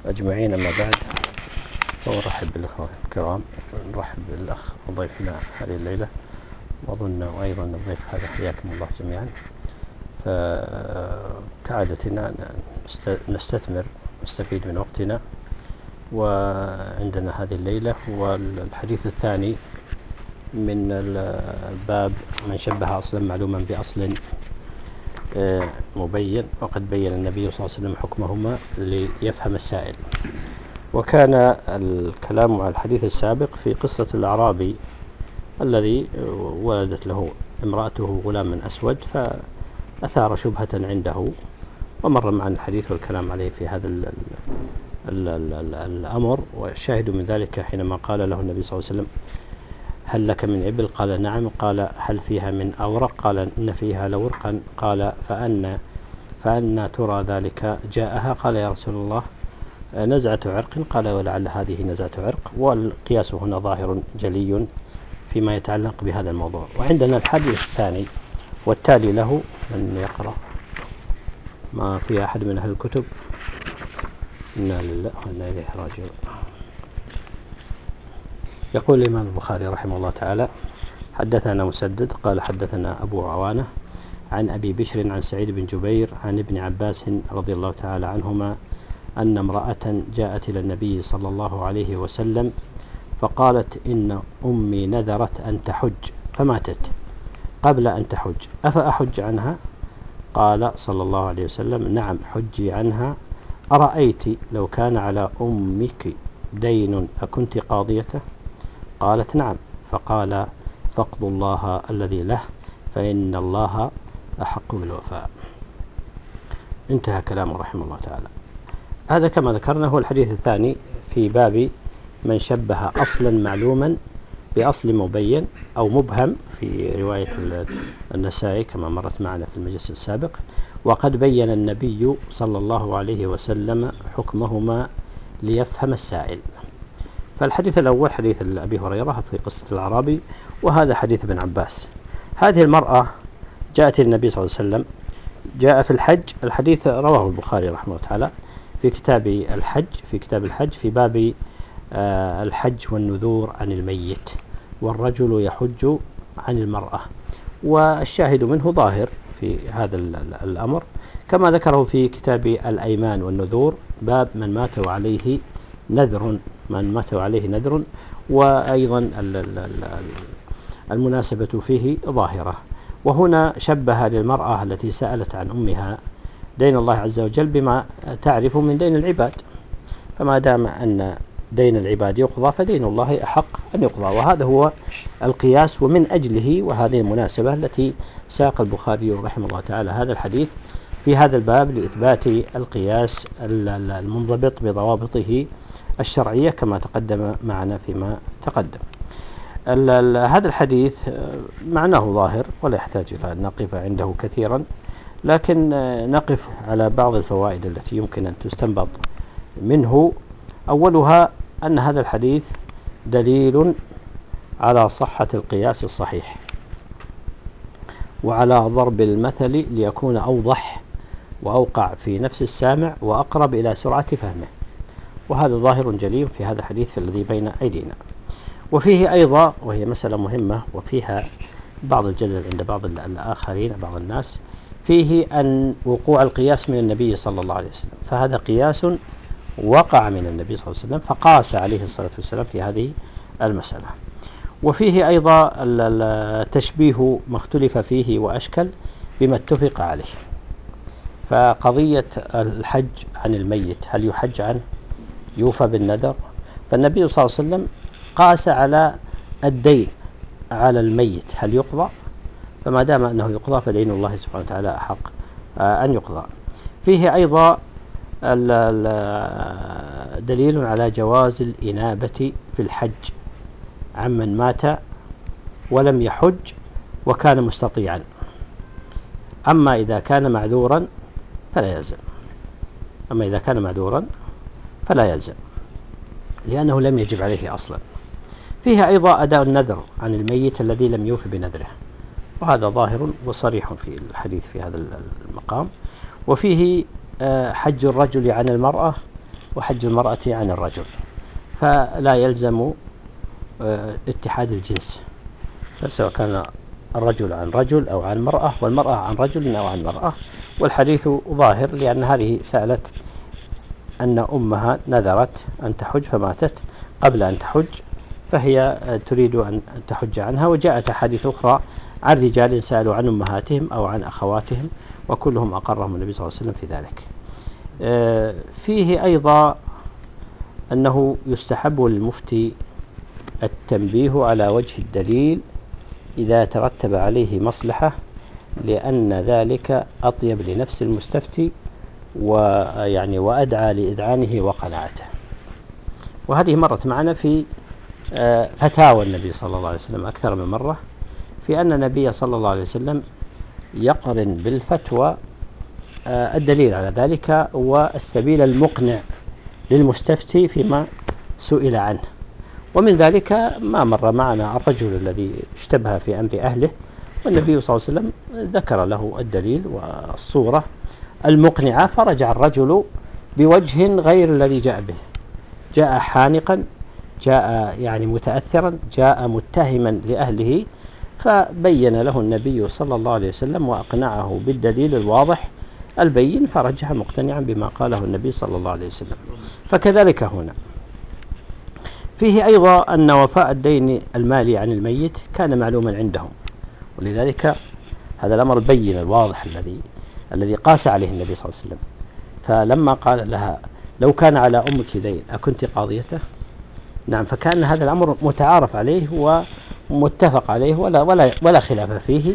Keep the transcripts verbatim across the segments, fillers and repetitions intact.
أجمعين. أما بعد، وأرحب بالإخوة الكرام، نرحب بالأخ ضيفنا هذه الليلة، وأظن أيضا الضيف هذا حياكم الله جميعا. فكعادتنا نستثمر نستفيد من وقتنا، وعندنا هذه الليلة هو الحديث الثاني من الباب من شبه أصلا معلوما بأصل مبين، وقد بين النبي صلى الله عليه وسلم حكمهما ليفهم السائل. وكان الكلام على الحديث السابق في قصة الأعرابي الذي ولدت له امرأته غلام أسود فأثار شبهة عنده، ومر معنا الحديث والكلام عليه في هذا ال ال ال ال الأمر. والشاهد من ذلك حينما قال له النبي صلى الله عليه وسلم: هل لك من إبل؟ قال: نعم. قال: هل فيها من أورق؟ قال: إن فيها لورقا. قال: فأن فأن ترى ذلك جاءها؟ قال: يا رسول الله، نزعة عرق. قال: ولعل هذه نزعة عرق. والقياس هنا ظاهر جلي فيما يتعلق بهذا الموضوع. وعندنا الحديث الثاني والتالي له، من يقرأ؟ ما في أحد من أهل الكتب؟ إنا لله وإنا إليه راجعون. يقول الإمام البخاري رحمه الله تعالى: حدثنا مسدد قال حدثنا أبو عوانة عن أبي بشر عن سعيد بن جبير عن ابن عباس رضي الله تعالى عنهما أن امرأة جاءت إلى النبي صلى الله عليه وسلم فقالت: إن أمي نذرت أن تحج فماتت قبل أن تحج، أفأحج عنها؟ قال صلى الله عليه وسلم: نعم، حجي عنها. أرأيت لو كان على أمك دين أكنت قاضيته؟ قالت: نعم. فقال: فاقضوا الله الذي له، فإن الله أحق بالوفاء. انتهى كلامه رحمه الله تعالى. هذا كما ذكرنا هو الحديث الثاني في باب من شبه أصلا معلوما بأصل مبين أو مبهم في رواية النسائي كما مرت معنا في المجلس السابق. وقد بين النبي صلى الله عليه وسلم حكمهما ليفهم السائل. فالحديث الأول حديث أبي هريرة في قصة الأعرابي، وهذا حديث ابن عباس. هذه المرأة جاءت النبي صلى الله عليه وسلم، جاء في الحج. الحديث رواه البخاري رحمه الله تعالى في كتاب الحج في كتاب الحج في باب آه الحج والنذور عن الميت، والرجل يحج عن المرأة. والشاهد منه ظاهر في هذا الأمر كما ذكره في كتاب الأيمان والنذور، باب من مات وعليه نذر من مات وعليه نذر. وأيضا المناسبة فيه ظاهرة. وهنا شبه للمرأة التي سألت عن أمها دين الله عز وجل بما تعرف من دين العباد، فما دام أن دين العباد يقضى فدين الله أحق أن يقضى. وهذا هو القياس، ومن أجله وهذه المناسبة التي ساق البخاري رحمه الله تعالى هذا الحديث في هذا الباب لإثبات القياس المنضبط بضوابطه الشرعية كما تقدم معنا فيما تقدم. هذا الحديث معناه ظاهر ولا يحتاج إلى أن نقف عنده كثيرا، لكن نقف على بعض الفوائد التي يمكن أن تستنبط منه. أولها أن هذا الحديث دليل على صحة القياس الصحيح، وعلى ضرب المثل ليكون أوضح وأوقع في نفس السامع وأقرب إلى سرعة فهمه. وهذا ظاهر جلي في هذا الحديث الذي بين أيدينا. وفيه أيضا، وهي مسألة مهمة وفيها بعض الجدل عند بعض الآخرين بعض الناس، فيه أن وقوع القياس من النبي صلى الله عليه وسلم، فهذا قياس وقع من النبي صلى الله عليه وسلم فقاس عليه الصلاة والسلام في هذه المسألة. وفيه أيضا التشبيه ما اختلف فيه وأشكل بما اتفق عليه. فقضية الحج عن الميت، هل يحج عنه؟ يوفى بالنذر؟ فالنبي صلى الله عليه وسلم قاس على الدين على الميت هل يقضى؟ فما دام أنه يقضى فدين الله سبحانه وتعالى أحق أن يقضى. فيه أيضا دليل على جواز الإنابة في الحج عمن مات ولم يحج وكان مستطيعا، أما إذا كان معذورا فلا يلزم أما إذا كان معذورا فلا يلزم لأنه لم يجب عليه أصلا. فيها أيضا أداء النذر عن الميت الذي لم يوف بنذره، وهذا ظاهر وصريح في الحديث في هذا المقام. وفيه حج الرجل عن المرأة وحج المرأة عن الرجل، فلا يلزم اتحاد الجنس، فسواء كان الرجل عن رجل أو عن مرأة والمرأة عن رجل أو عن مرأة. والحديث ظاهر لأن هذه سألت أن أمها نذرت أن تحج فماتت قبل أن تحج، فهي تريد أن تحج عنها. وجاءت أحاديث أخرى عن رجال سألوا عن أمهاتهم أو عن أخواتهم وكلهم أقرهم النبي صلى الله عليه وسلم في ذلك. فيه أيضا أنه يستحب للمفتي التنبيه على وجه الدليل إذا ترتب عليه مصلحة، لأن ذلك أطيب لنفس المستفتي ويعني وأدعى لإذعانه وقناعته. وهذه مرت معنا في فتاوى النبي صلى الله عليه وسلم أكثر من مرة، في أن النبي صلى الله عليه وسلم يقرن بالفتوى الدليل على ذلك والسبيل المقنع للمستفتي فيما سئل عنه. ومن ذلك ما مر معنا الرجل الذي اشتبه في أمر أهله، والنبي صلى الله عليه وسلم ذكر له الدليل والصورة المقنعة، فرجع الرجل بوجه غير الذي جاء به، جاء حانقا، جاء يعني متأثرا، جاء متهما لأهله، فبين له النبي صلى الله عليه وسلم وأقنعه بالدليل الواضح البين، فرجع مقتنعا بما قاله النبي صلى الله عليه وسلم. فكذلك هنا فيه أيضا أن وفاء الدين المالي عن الميت كان معلوما عندهم، ولذلك هذا الأمر البين الواضح الذي الذي قاس عليه النبي صلى الله عليه وسلم. فلما قال لها لو كان على أمك دين أكنت قاضيته؟ نعم، فكان هذا الأمر متعارف عليه ومتفق عليه ولا ولا ولا خلاف فيه.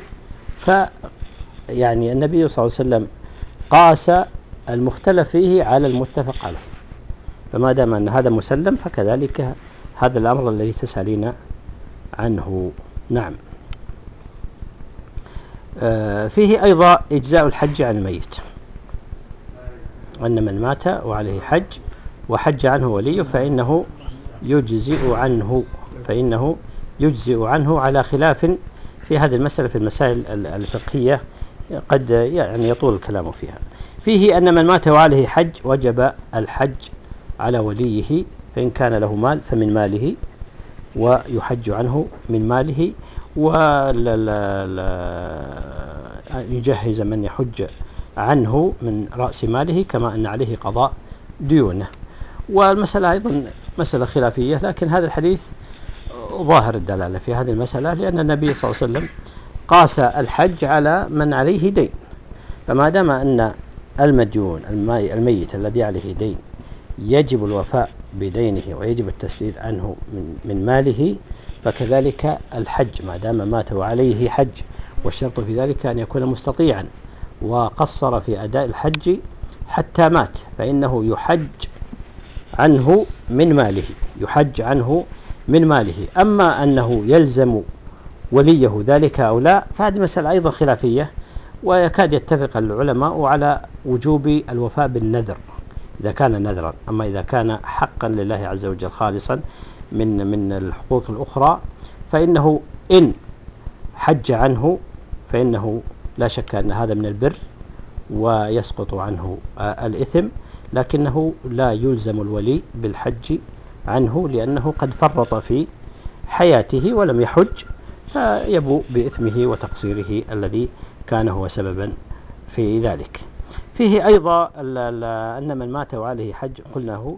فيعني النبي صلى الله عليه وسلم قاس المختلف فيه على المتفق عليه، فما دام أن هذا مسلم فكذلك هذا الأمر الذي تسألين عنه. نعم. آه فيه أيضا إجزاء الحج عن الميت، أن من مات وعليه حج وحج عنه وليه فإنه يجزئ عنه فإنه يجزئ عنه على خلاف في هذه المسألة في المسائل الفقهية قد يعني يطول الكلام فيها. فيه أن من مات وعليه حج وجب الحج على وليه، فإن كان له مال فمن ماله ويحج عنه من ماله، ويجهز من يحج عنه من رأس ماله، كما أن عليه قضاء ديونه. والمسألة أيضا مسألة خلافية، لكن هذا الحديث ظاهر الدلالة في هذه المسألة، لأن النبي صلى الله عليه وسلم قاس الحج على من عليه دين، فما دام أن المديون الميت الذي عليه دين يجب الوفاء بدينه ويجب التسديد عنه من, من ماله، فكذلك الحج ما دام مات وعليه حج، والشرط في ذلك أن يكون مستطيعا وقصر في أداء الحج حتى مات، فإنه يحج عنه من ماله يحج عنه من ماله. أما أنه يلزم وليه ذلك أو لا فهذه مسألة أيضا خلافية، ويكاد يتفق العلماء على وجوب الوفاء بالنذر إذا كان نذرا. أما إذا كان حقا لله عز وجل خالصا من من الحقوق الأخرى فإنه إن حج عنه فإنه لا شك أن هذا من البر ويسقط عنه الإثم، لكنه لا يلزم الولي بالحج عنه لأنه قد فرط في حياته ولم يحج، فيبوء بإثمه وتقصيره الذي كان هو سببا في ذلك. فيه أيضا أن من مات وعليه حج قلناه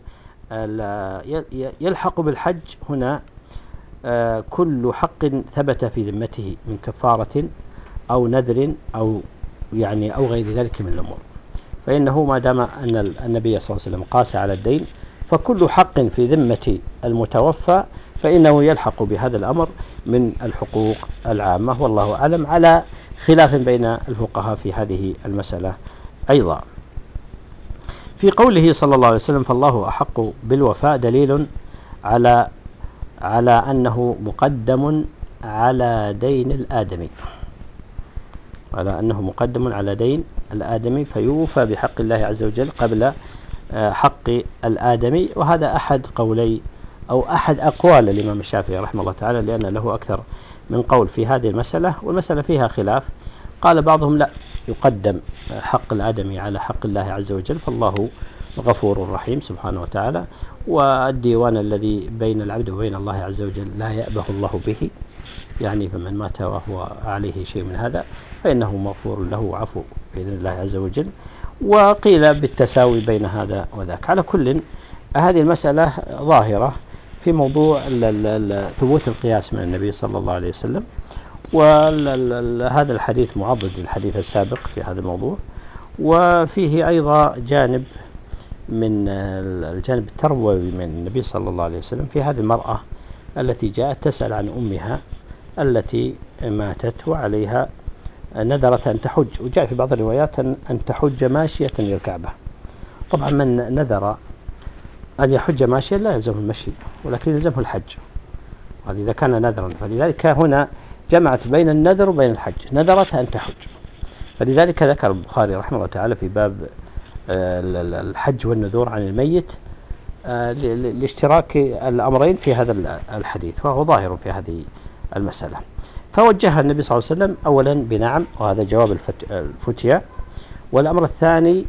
يلحق بالحج هنا كل حق ثبت في ذمته من كفارة أو نذر أو يعني أو غير ذلك من الأمور، فإنه ما دام أن النبي صلى الله عليه وسلم قاس على الدين فكل حق في ذمة المتوفى فإنه يلحق بهذا الأمر من الحقوق العامة، والله أعلم، على خلاف بين الفقهاء في هذه المسألة. أيضا في قوله صلى الله عليه وسلم فالله أحق بالوفاء دليل على على أنه مقدم على دين الآدمي، على أنه مقدم على دين الآدمي فيوفى بحق الله عز وجل قبل حق الآدمي. وهذا أحد قولي أو أحد أقوال الإمام الشافعي رحمه الله تعالى، لأن له أكثر من قول في هذه المسألة، والمسألة فيها خلاف. قال بعضهم لا، يقدم حق الآدمي على حق الله عز وجل، فالله غفور رحيم سبحانه وتعالى. والديوان الذي بين العبد وبين الله عز وجل لا يأبه الله به، يعني فمن مات وهو عليه شيء من هذا فإنه مغفور له وعفو بإذن الله عز وجل. وقيل بالتساوي بين هذا وذاك. على كل هذه المسألة ظاهرة في موضوع ثبوت القياس من النبي صلى الله عليه وسلم، وهذا الحديث معضد للحديث السابق في هذا الموضوع. وفيه أيضا جانب من الجانب التربوي من النبي صلى الله عليه وسلم في هذه المرأة التي جاءت تسأل عن أمها التي ماتت وعليها نذرت أن تحج، وجاء في بعض الروايات أن تحج ماشية إلى الكعبة. طبعا من نذر أن يحج ماشيا لا يلزمه المشي ولكن يلزمه الحج، هذا إذا كان نذرا. فلذلك هنا جمعت بين النذر وبين الحج، نذرت أن تحج. فلذلك ذكر البخاري رحمه الله تعالى في باب الحج والنذور عن الميت لاشتراك الأمرين في هذا الحديث، وهو ظاهر في هذه المسألة. فوجهها النبي صلى الله عليه وسلم أولا بنعم، وهذا جواب الفتية. والأمر الثاني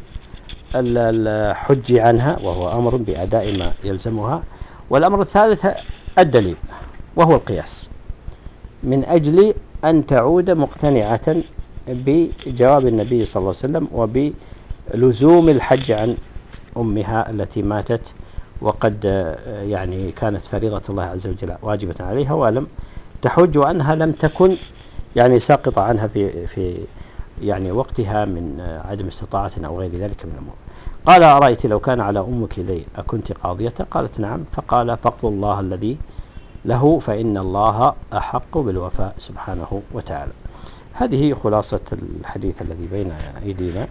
الحج عنها، وهو أمر بأداء ما يلزمها. والأمر الثالث الدليل، وهو القياس، من أجل أن تعود مقتنعة بجواب النبي صلى الله عليه وسلم وبلزوم الحج عن أمها التي ماتت وقد يعني كانت فريضة الله عز وجل واجبة عليها ولم تحج، وأنها لم تكن يعني ساقطة عنها في في يعني وقتها من عدم استطاعة أو غير ذلك من الأمور. قال أرأيت لو كان على أمك لي أكنت قاضية؟ قالت نعم. فقال فاقضوا الله الذي له فإن الله أحق بالوفاء سبحانه وتعالى. هذه خلاصة الحديث الذي بين أيدينا،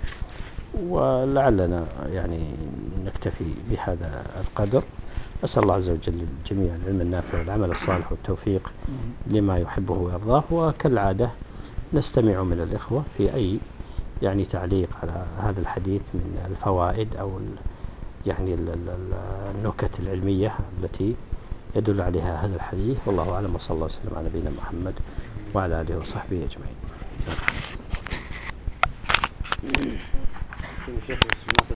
ولعلنا يعني نكتفي بهذا القدر. أسأل الله عز وجل الجميع العلم النافع والعمل الصالح والتوفيق لما يحبه ويرضاه. وكالعادة نستمع من الإخوة في أي يعني تعليق على هذا الحديث من الفوائد أو يعني النكت العلمية التي يدل عليها هذا الحديث. والله أعلم، وصلى الله وسلم على نبينا محمد وعلى آله وصحبه أجمعين.